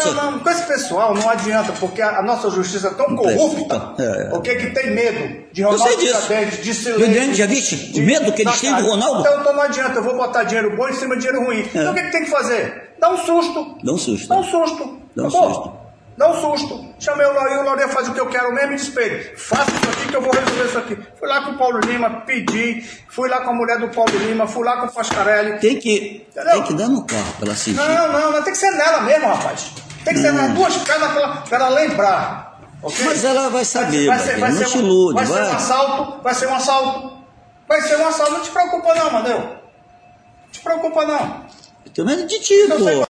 Não, com esse pessoal não adianta, porque a nossa justiça é tão corrupta, porque que tem medo de Ronaldo Tiradentes, de silêncio. Já viste? O medo que eles têm do Ronaldo? Então não adianta, eu vou botar dinheiro bom em cima de dinheiro ruim. Então o que tem que fazer? Dá um susto. Dá um susto. Dá um susto. Dá um susto. Dá um susto. Chamei o Laurinha faz o que eu quero mesmo e disse pra ele, faça isso aqui que eu vou resolver isso aqui. Fui lá com o Paulo Lima, pedi, fui lá com a mulher do Paulo Lima, fui lá com o Pascarelli. Tem que dar no carro pra ela sentir. Não, tem que ser nela mesmo, rapaz. Tem que ser nas duas casas pra ela lembrar. Okay? Mas ela vai saber, não te ilude. Vai ser um assalto. Não te preocupa não, Amadeu. Não te preocupa não. Eu tenho medo de ti, pô.